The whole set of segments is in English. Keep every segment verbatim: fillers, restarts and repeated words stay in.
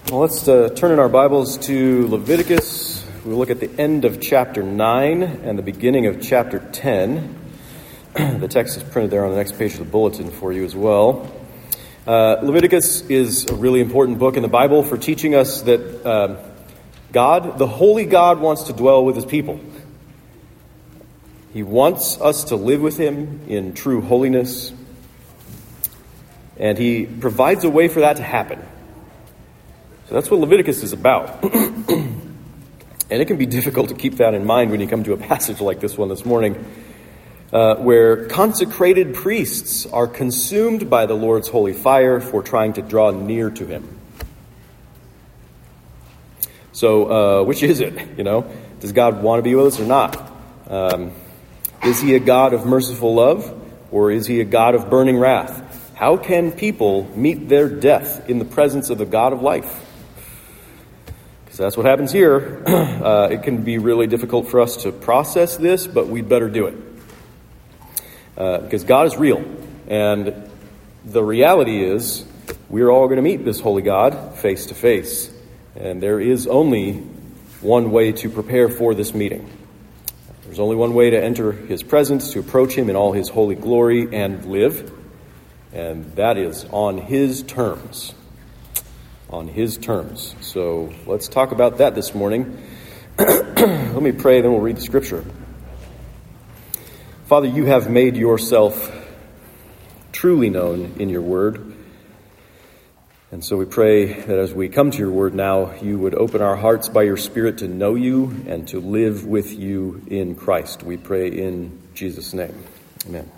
Well, let's uh, turn in our Bibles to Leviticus. We'll look at the end of chapter nine and the beginning of chapter ten. The text is printed there on the next page of the bulletin for you as well. Uh, Leviticus is a really important book in the Bible for teaching us that uh, God, the holy God, wants to dwell with his people. He wants us to live with him in true holiness, and he provides a way for that to happen. So that's what Leviticus is about. And it can be difficult to keep that in mind when you come to a passage like this one this morning, uh, where consecrated priests are consumed by the Lord's holy fire for trying to draw near to him. So, uh, which is it? You know, does God want to be with us or not? Um, is he a God of merciful love, or is he a God of burning wrath? How can people meet their death in the presence of the God of life? Because that's what happens here. Uh, it can be really difficult for us to process this, but we'd better do it. Uh, because God is real. And the reality is, we're all going to meet this holy God face to face. And there is only one way to prepare for this meeting. There's only one way to enter his presence, to approach him in all his holy glory and live. And that is on his terms. On his terms. So let's talk about that this morning. Let me pray, then we'll read the scripture. Father, you have made yourself truly known in your word. And so we pray that as we come to your word now, you would open our hearts by your Spirit to know you and to live with you in Christ. We pray in Jesus' name. Amen.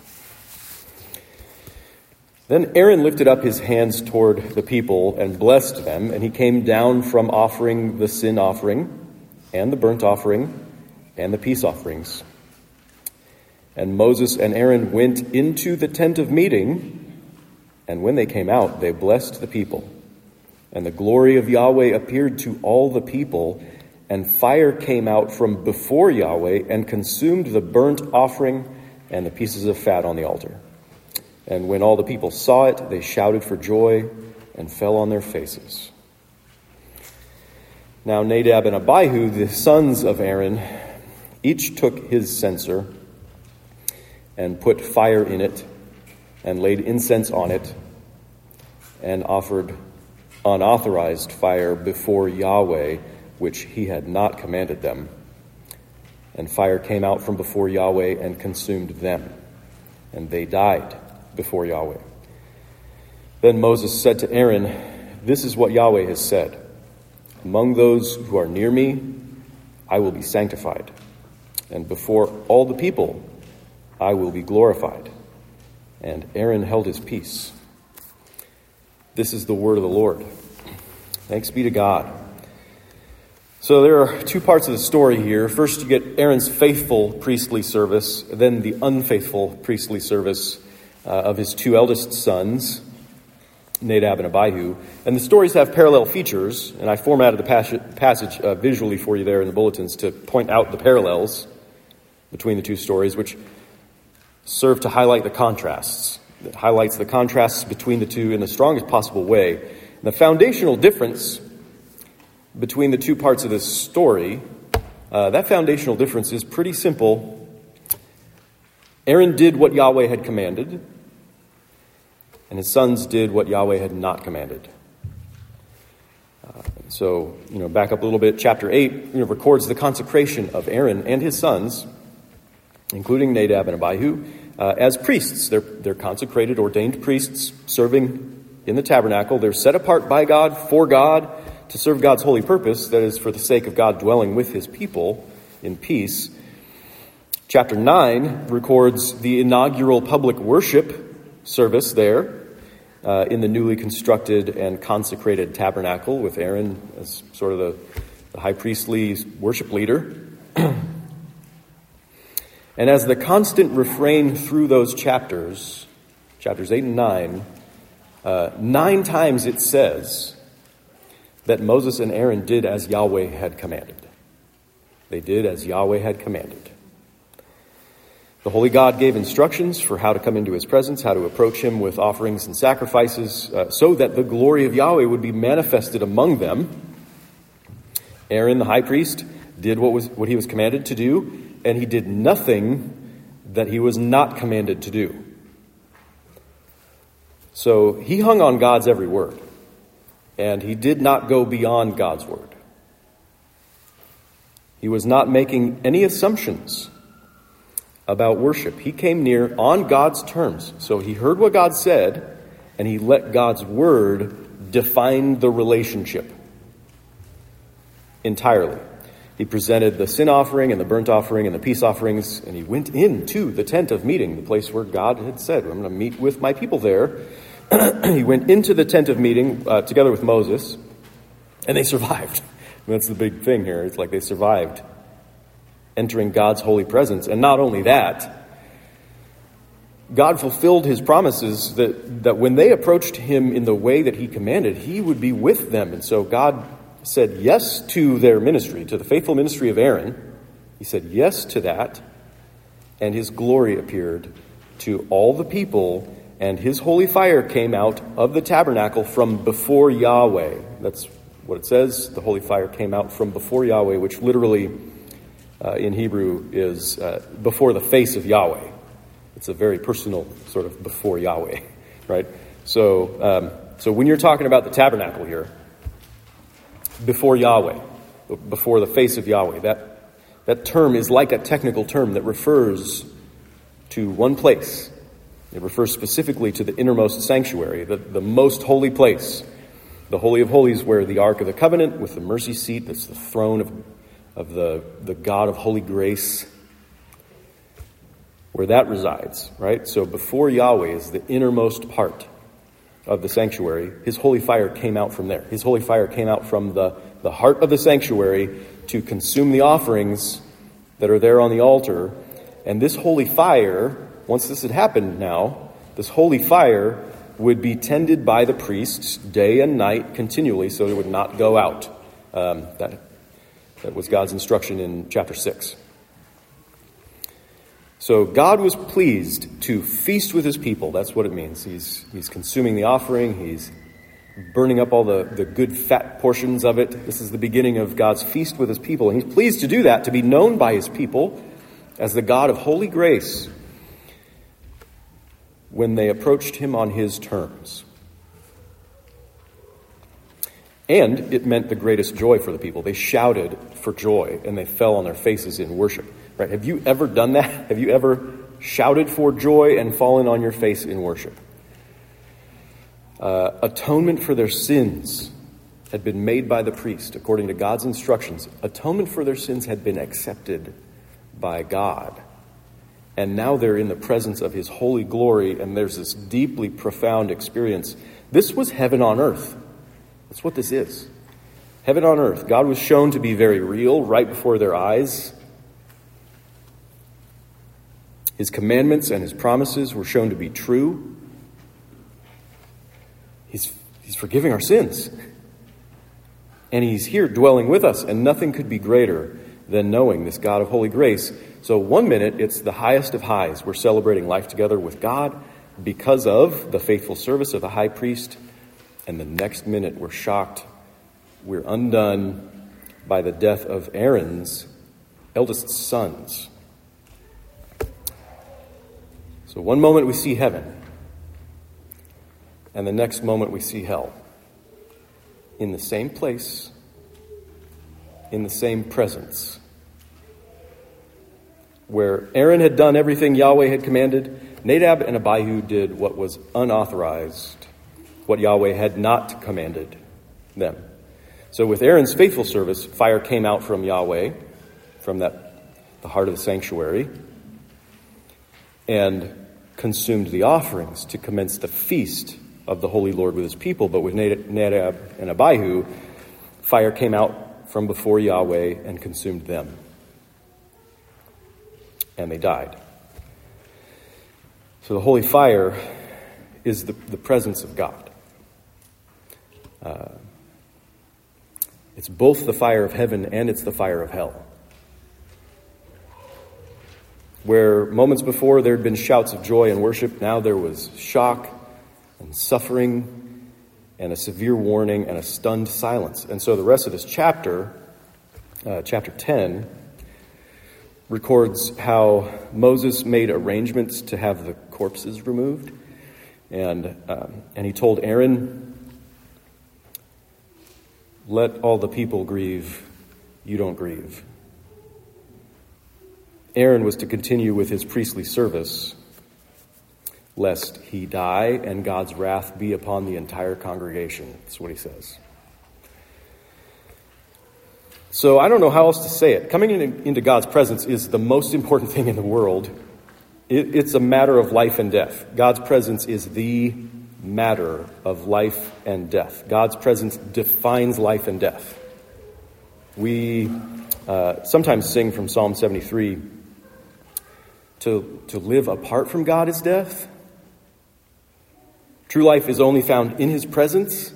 Then Aaron lifted up his hands toward the people and blessed them, and he came down from offering the sin offering and the burnt offering and the peace offerings. And Moses and Aaron went into the tent of meeting, and when they came out, they blessed the people. And the glory of Yahweh appeared to all the people, and fire came out from before Yahweh and consumed the burnt offering and the pieces of fat on the altar. And when all the people saw it, they shouted for joy and fell on their faces. Now Nadab and Abihu, the sons of Aaron, each took his censer and put fire in it and laid incense on it and offered unauthorized fire before Yahweh, which he had not commanded them. And fire came out from before Yahweh and consumed them, and they died before Yahweh. Then Moses said to Aaron, "This is what Yahweh has said. Among those who are near me, I will be sanctified, and before all the people, I will be glorified." And Aaron held his peace. This is the word of the Lord. Thanks be to God. So there are two parts of the story here. First, you get Aaron's faithful priestly service, then the unfaithful priestly service uh, of his two eldest sons, Nadab and Abihu. And the stories have parallel features, and I formatted the passage, passage uh, visually for you there in the bulletins to point out the parallels between the two stories, which serve to highlight the contrasts. It highlights the contrasts between the two in the strongest possible way. And the foundational difference between the two parts of this story, uh, that foundational difference is pretty simple. Aaron did what Yahweh had commanded, and his sons did what Yahweh had not commanded. Uh, so, you know, back up a little bit. Chapter eight, you know, records the consecration of Aaron and his sons, including Nadab and Abihu, uh, as priests. They're, they're consecrated, ordained priests serving in the tabernacle. They're set apart by God, for God, to serve God's holy purpose, that is, for the sake of God dwelling with his people in peace. Chapter nine records the inaugural public worship service there uh, in the newly constructed and consecrated tabernacle with Aaron as sort of the, the high priestly worship leader. And as the constant refrain through those chapters, chapters eight and nine, uh, nine times it says that Moses and Aaron did as Yahweh had commanded. They did as Yahweh had commanded. The holy God gave instructions for how to come into his presence, how to approach him with offerings and sacrifices, uh, so that the glory of Yahweh would be manifested among them. Aaron, the high priest, did what was what he was commanded to do, and he did nothing that he was not commanded to do. So he hung on God's every word, and he did not go beyond God's word. He was not making any assumptions about worship. He came near on God's terms. So he heard what God said, and he let God's word define the relationship entirely. He presented the sin offering and the burnt offering and the peace offerings, and he went into the tent of meeting, the place where God had said, I'm going to meet with my people there. He went into the tent of meeting uh, together with Moses, and they survived. And that's the big thing here. It's like they survived entering God's holy presence. And not only that, God fulfilled his promises that, that when they approached him in the way that he commanded, he would be with them. And so God said yes to their ministry, to the faithful ministry of Aaron. He said yes to that, and his glory appeared to all the people, and his holy fire came out of the tabernacle from before Yahweh. That's what it says. The holy fire came out from before Yahweh, which literally uh, in Hebrew is uh, before the face of Yahweh. It's a very personal sort of before Yahweh, right? So, um, so when you're talking about the tabernacle here, before Yahweh, before the face of Yahweh, that that term is like a technical term that refers to one place. It refers specifically to the innermost sanctuary, the, the most holy place, the Holy of Holies, where the Ark of the Covenant with the mercy seat, that's the throne of, of the, the God of holy grace, where that resides, right? So before Yahweh is the innermost part of the sanctuary. His holy fire came out from there. His holy fire came out from the, the heart of the sanctuary to consume the offerings that are there on the altar. And this holy fire, once this had happened now, this holy fire would be tended by the priests day and night continually, so it would not go out. Um, that, that was God's instruction in chapter six. So God was pleased to feast with his people. That's what it means. He's he's consuming the offering. He's burning up all the, the good fat portions of it. This is the beginning of God's feast with his people. And he's pleased to do that, to be known by his people as the God of holy grace when they approached him on his terms. And it meant the greatest joy for the people. They shouted for joy, and they fell on their faces in worship. Right? Have you ever done that? Have you ever shouted for joy and fallen on your face in worship? Uh, atonement for their sins had been made by the priest according to God's instructions. Atonement for their sins had been accepted by God. And now they're in the presence of his holy glory, and there's this deeply profound experience. This was heaven on earth. That's what this is. Heaven on earth. God was shown to be very real right before their eyes. His commandments and his promises were shown to be true. He's, he's forgiving our sins. And he's here dwelling with us, and nothing could be greater than knowing this God of holy grace. So one minute, it's the highest of highs. We're celebrating life together with God because of the faithful service of the high priest. And the next minute, we're shocked. We're undone by the death of Aaron's eldest sons. So one moment we see heaven, and the next moment we see hell. In the same place, in the same presence. Where Aaron had done everything Yahweh had commanded, Nadab and Abihu did what was unauthorized, what Yahweh had not commanded them. So with Aaron's faithful service, fire came out from Yahweh, from that the heart of the sanctuary, and consumed the offerings to commence the feast of the Holy Lord with his people. But with Nadab and Abihu, fire came out from before Yahweh and consumed them. And they died. So the holy fire is the, the presence of God. Uh, it's both the fire of heaven and it's the fire of hell. Where moments before there had been shouts of joy and worship, now there was shock and suffering and a severe warning and a stunned silence. And so the rest of this chapter, uh, chapter ten, records how Moses made arrangements to have the corpses removed. And um, and he told Aaron, let all the people grieve, you don't grieve. Aaron was to continue with his priestly service, lest he die and God's wrath be upon the entire congregation. That's what he says. So I don't know how else to say it. Coming in, into God's presence is the most important thing in the world. It, it's a matter of life and death. God's presence is the matter of life and death. God's presence defines life and death. We uh, sometimes sing from Psalm seventy-three, to, to live apart from God is death. True life is only found in his presence,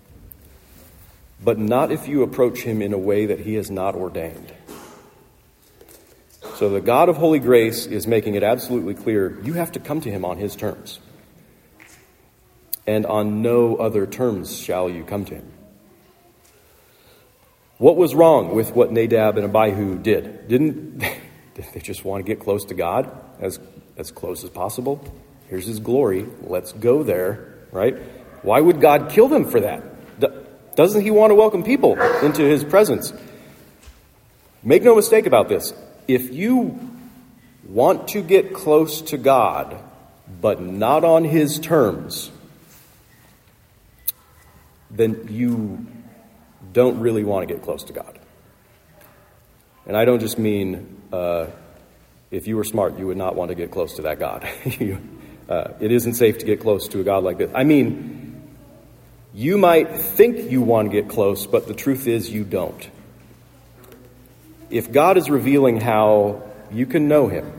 but not if you approach him in a way that he has not ordained. So the God of holy grace is making it absolutely clear you have to come to him on his terms. And on no other terms shall you come to him. What was wrong with what Nadab and Abihu did? Didn't, did they just want to get close to God as, as close as possible? Here's his glory. Let's go there, right? Why would God kill them for that? Doesn't he want to welcome people into his presence? Make no mistake about this. If you want to get close to God, but not on his terms, then you don't really want to get close to God. And I don't just mean uh, if you were smart, you would not want to get close to that God. you, uh, it isn't safe to get close to a God like this. I mean, you might think you want to get close, but the truth is you don't. If God is revealing how you can know him,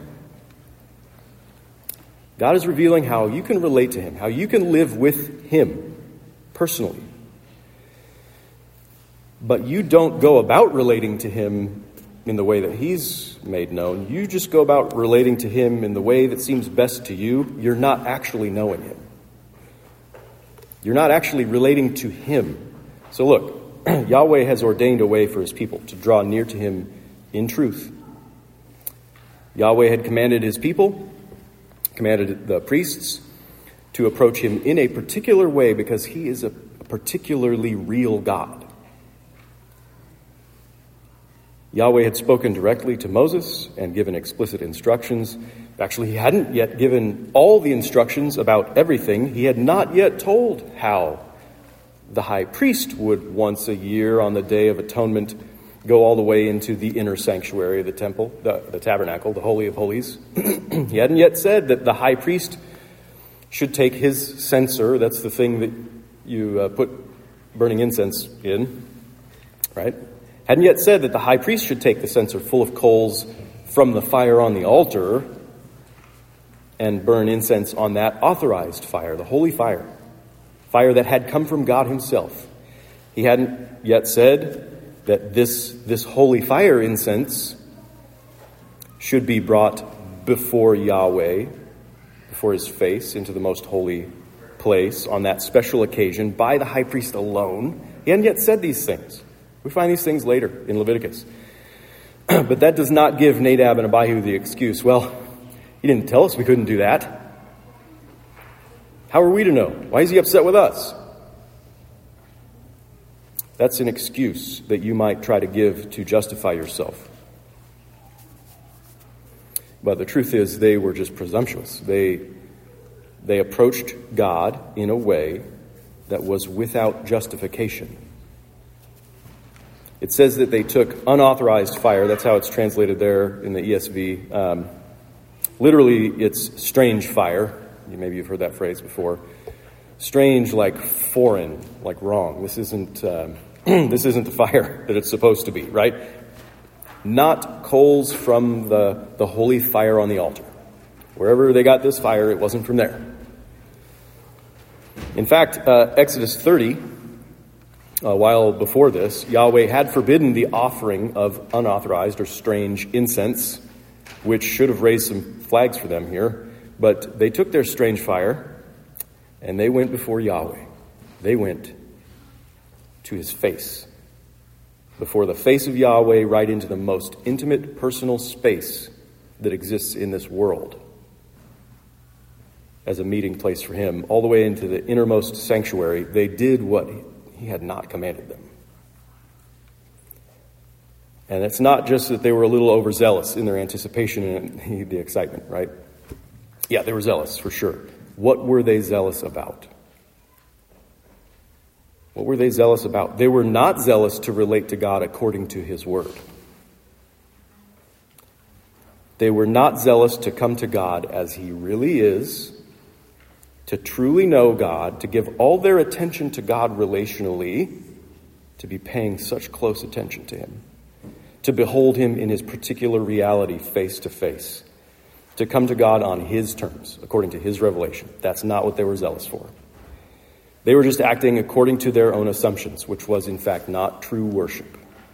God is revealing how you can relate to him, how you can live with him personally, but you don't go about relating to him in the way that he's made known. You just go about relating to him in the way that seems best to you. You're not actually knowing him. You're not actually relating to him. So look, Yahweh has ordained a way for his people to draw near to him in truth. Yahweh had commanded his people, commanded the priests, to approach him in a particular way because he is a particularly real God. Yahweh had spoken directly to Moses and given explicit instructions. Actually, he hadn't yet given all the instructions about everything. He had not yet told how the high priest would once a year on the Day of Atonement go all the way into the inner sanctuary of the temple, the, the tabernacle, the Holy of Holies. He hadn't yet said that the high priest should take his censer. That's the thing that you uh, put burning incense in, right? Hadn't yet said that the high priest should take the censer full of coals from the fire on the altar and burn incense on that authorized fire, the holy fire, fire that had come from God himself. He hadn't yet said that this, this holy fire incense should be brought before Yahweh, before his face, into the most holy place on that special occasion by the high priest alone. He hadn't yet said these things. We find these things later in Leviticus. But that does not give Nadab and Abihu the excuse, well, he didn't tell us we couldn't do that. How are we to know? Why is he upset with us? That's an excuse that you might try to give to justify yourself. But the truth is they were just presumptuous. They, they approached God in a way that was without justification. It says that they took unauthorized fire. That's how it's translated there in the E S V. Um, literally, it's strange fire. Maybe you've heard that phrase before. Strange, like foreign, like wrong. This isn't um, this isn't the fire that it's supposed to be, right? Not coals from the, the holy fire on the altar. Wherever they got this fire, it wasn't from there. In fact, uh, Exodus thirty, a while before this, Yahweh had forbidden the offering of unauthorized or strange incense which should have raised some flags for them here. But they took their strange fire and they went before Yahweh. They went to his face. Before the face of Yahweh, right into the most intimate personal space that exists in this world as a meeting place for him, all the way into the innermost sanctuary. They did what he had not commanded them. And it's not just that they were a little overzealous in their anticipation and the excitement, right? Yeah, they were zealous, for sure. What were they zealous about? What were they zealous about? They were not zealous to relate to God according to his word. They were not zealous to come to God as he really is, to truly know God, to give all their attention to God relationally, to be paying such close attention to him, to behold him in his particular reality face to face, to come to God on his terms, according to his revelation. That's not what they were zealous for. They were just acting according to their own assumptions, which was in fact not true worship.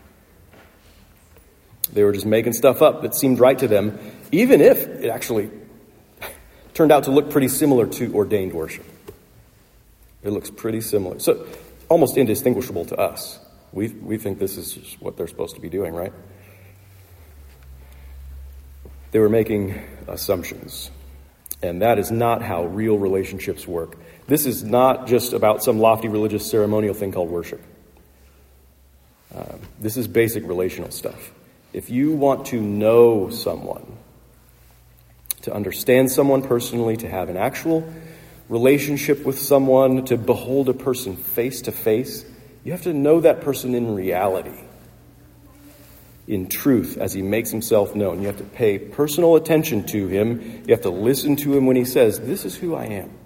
They were just making stuff up that seemed right to them, even if it actually turned out to look pretty similar to ordained worship. It looks pretty similar. So almost indistinguishable to us. We we think this is what they're supposed to be doing, right? They were making assumptions. And that is not how real relationships work. This is not just about some lofty religious ceremonial thing called worship. Uh, this is basic relational stuff. If you want to know someone, to understand someone personally, to have an actual relationship with someone, to behold a person face to face, you have to know that person in reality, in truth, as he makes himself known. You have to pay personal attention to him. You have to listen to him when he says, "This is who I am."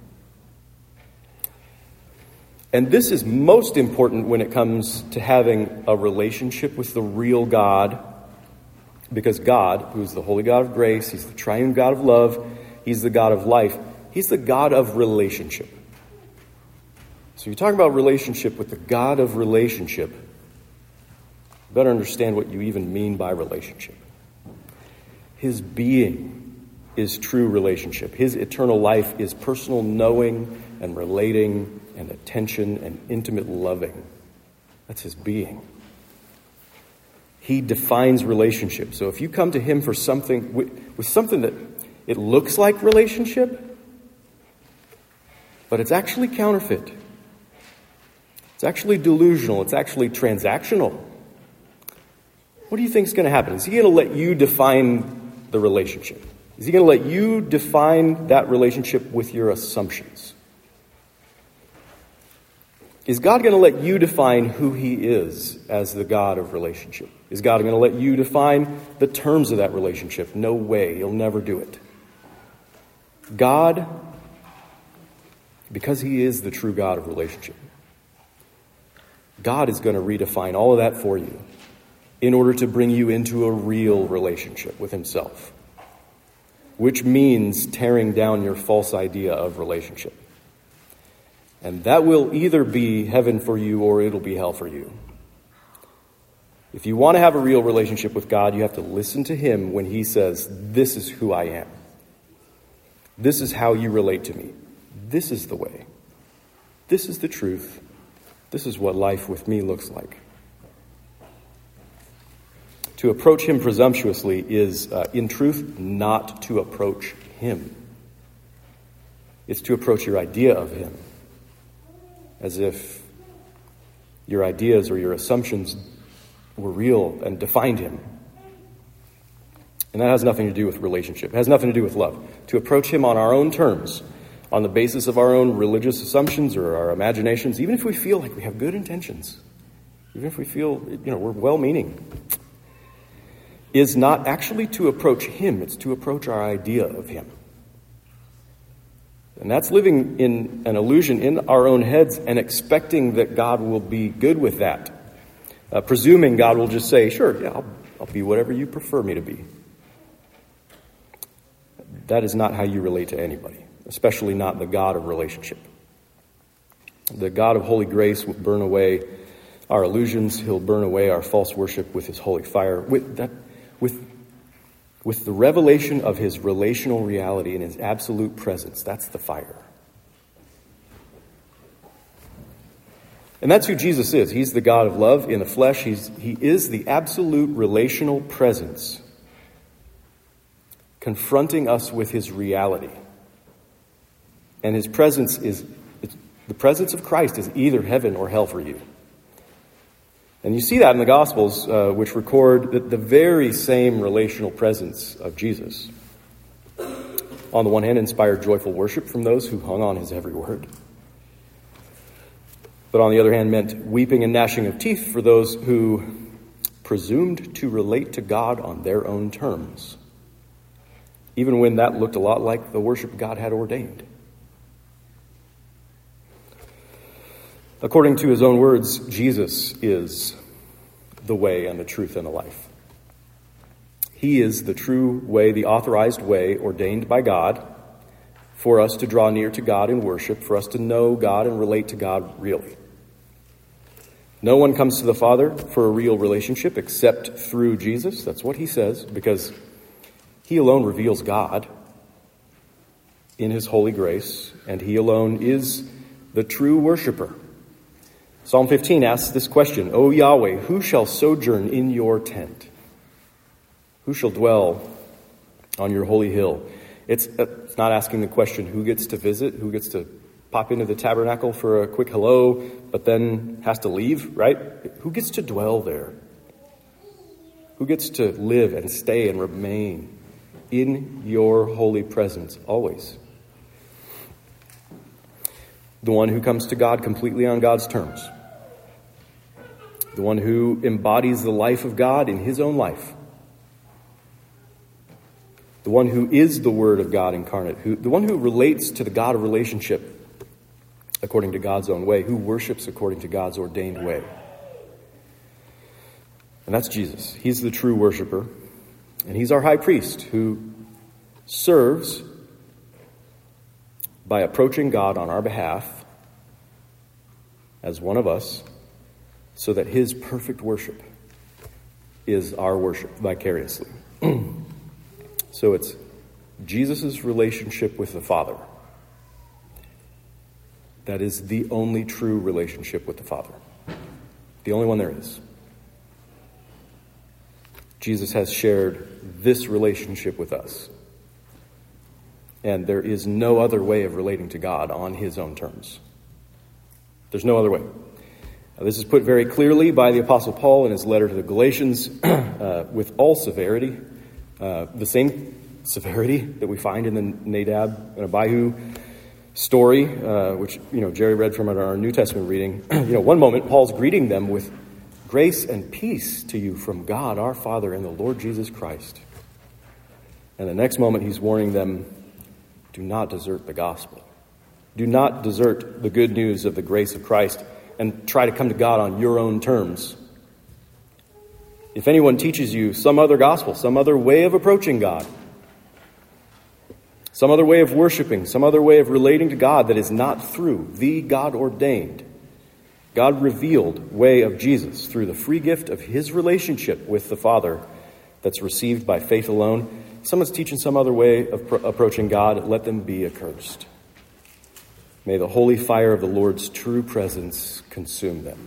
And this is most important when it comes to having a relationship with the real God, because God, who is the holy God of grace, he's the triune God of love, he's the God of life, he's the God of relationship. So you're talking about relationship with the God of relationship. You better understand what you even mean by relationship. His being is true relationship. His eternal life is personal knowing and relating and attention and intimate loving. That's his being. He defines relationship. So if you come to him for something, with, with something that it looks like relationship, but it's actually counterfeit. It's actually delusional. It's actually transactional. What do you think is going to happen? Is he going to let you define the relationship? Is he going to let you define that relationship with your assumptions? Is God going to let you define who he is as the God of relationship? Is God going to let you define the terms of that relationship? No way. He'll never do it. God, because he is the true God of relationship, God is going to redefine all of that for you in order to bring you into a real relationship with himself, which means tearing down your false idea of relationship. And that will either be heaven for you or it'll be hell for you. If you want to have a real relationship with God, you have to listen to him when he says, "This is who I am. This is how you relate to me. This is the way. This is the truth. This is what life with me looks like." To approach him presumptuously is, uh, in truth, not to approach him. It's to approach your idea of him, as if your ideas or your assumptions were real and defined him. And that has nothing to do with relationship. It has nothing to do with love. To approach him on our own terms, on the basis of our own religious assumptions or our imaginations, even if we feel like we have good intentions, even if we feel, you know, we're well-meaning, is not actually to approach him. It's to approach our idea of him. And that's living in an illusion in our own heads and expecting that God will be good with that. Uh, presuming God will just say, "Sure, yeah, I'll, I'll be whatever you prefer me to be." That is not how you relate to anybody, especially not the God of relationship. The God of holy grace will burn away our illusions. He'll burn away our false worship with his holy fire. With that, with with the revelation of his relational reality and his absolute presence. That's the fire. And that's who Jesus is. He's the God of love in the flesh. He's, he is the absolute relational presence, confronting us with his reality. And his presence is, the presence of Christ is either heaven or hell for you. And you see that in the Gospels, uh, which record the, the very same relational presence of Jesus. On the one hand, inspired joyful worship from those who hung on his every word. But on the other hand, meant weeping and gnashing of teeth for those who presumed to relate to God on their own terms, even when that looked a lot like the worship God had ordained. According to his own words, Jesus is the way and the truth and the life. He is the true way, the authorized way ordained by God for us to draw near to God in worship, for us to know God and relate to God really. No one comes to the Father for a real relationship except through Jesus. That's what he says, because he alone reveals God in his holy grace, and he alone is the true worshiper. Psalm fifteen asks this question, O Yahweh, who shall sojourn in your tent? Who shall dwell on your holy hill? It's, it's not asking the question, who gets to visit, who gets to pop into the tabernacle for a quick hello, but then has to leave, right? Who gets to dwell there? Who gets to live and stay and remain in your holy presence always? The one who comes to God completely on God's terms. The one who embodies the life of God in his own life. The one who is the Word of God incarnate. Who, the one who relates to the God of relationship according to God's own way. Who worships according to God's ordained way. And that's Jesus. He's the true worshiper. And he's our high priest who serves by approaching God on our behalf as one of us, so that his perfect worship is our worship vicariously. So it's Jesus' relationship with the Father. That is the only true relationship with the Father. The only one there is. Jesus has shared this relationship with us. And there is no other way of relating to God on his own terms. There's no other way. Now, this is put very clearly by the Apostle Paul in his letter to the Galatians uh, with all severity. Uh, the same severity that we find in the Nadab and Abihu story, uh, which, you know, Jerry read from our New Testament reading. You know, one moment, Paul's greeting them with grace and peace to you from God, our Father, and the Lord Jesus Christ. And the next moment, he's warning them, do not desert the gospel. Do not desert the good news of the grace of Christ and try to come to God on your own terms. If anyone teaches you some other gospel, some other way of approaching God, some other way of worshiping, some other way of relating to God that is not through the God-ordained, God-revealed way of Jesus, through the free gift of his relationship with the Father that's received by faith alone, someone's teaching some other way of pro- approaching God, let them be accursed. May the holy fire of the Lord's true presence consume them.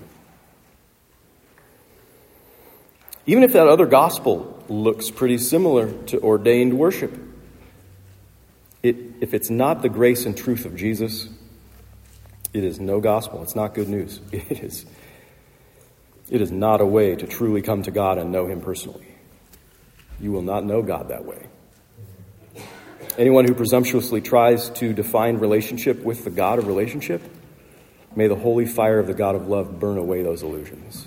Even if that other gospel looks pretty similar to ordained worship, it, if it's not the grace and truth of Jesus, it is no gospel. It's not good news. It is, it is not a way to truly come to God and know him personally. You will not know God that way. Anyone who presumptuously tries to define relationship with the God of relationship, may the holy fire of the God of love burn away those illusions.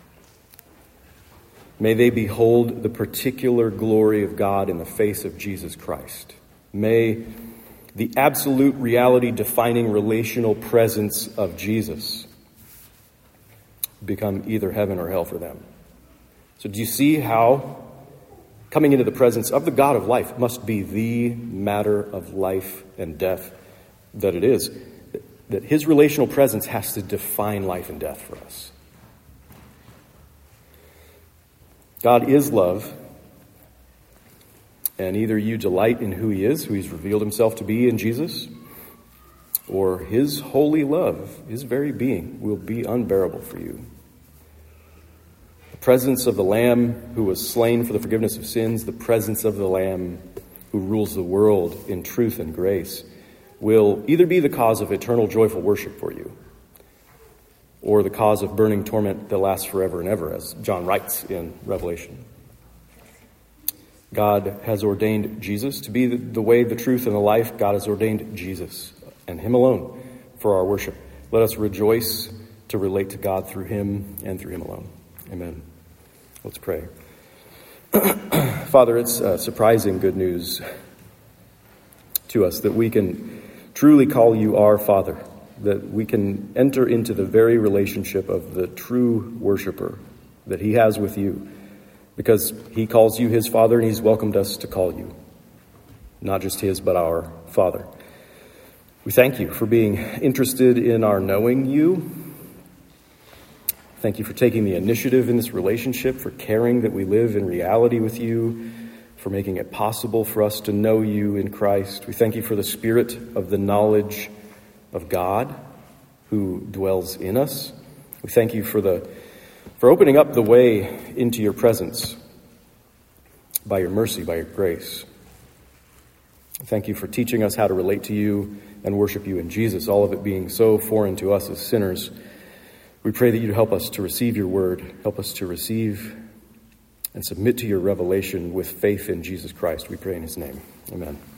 May they behold the particular glory of God in the face of Jesus Christ. May the absolute reality defining relational presence of Jesus become either heaven or hell for them. So do you see how coming into the presence of the God of life must be the matter of life and death that it is? That his relational presence has to define life and death for us. God is love, And either you delight in who he is, who he's revealed himself to be in Jesus, or his holy love, his very being, will be unbearable for you. The presence of the Lamb who was slain for the forgiveness of sins, the presence of the Lamb who rules the world in truth and grace, will either be the cause of eternal joyful worship for you, or the cause of burning torment that lasts forever and ever, as John writes in Revelation. God has ordained Jesus to be the, the way, the truth, and the life. God has ordained Jesus and him alone for our worship. Let us rejoice to relate to God through him and through him alone. Amen. Let's pray. Father, it's uh, surprising good news to us that we can truly call you our Father, that we can enter into the very relationship of the true worshiper that he has with you, because he calls you his Father, and he's welcomed us to call you not just his, but our Father. We thank you for being interested in our knowing you. Thank you for taking the initiative in this relationship, for caring that we live in reality with you, for making it possible for us to know you in Christ. We thank you for the spirit of the knowledge of God who dwells in us. We thank you for the for opening up the way into your presence by your mercy, by your grace. Thank you for teaching us how to relate to you and worship you in Jesus, all of it being so foreign to us as sinners. We pray that you'd help us to receive your word, help us to receive and submit to your revelation with faith in Jesus Christ. We pray in his name. Amen.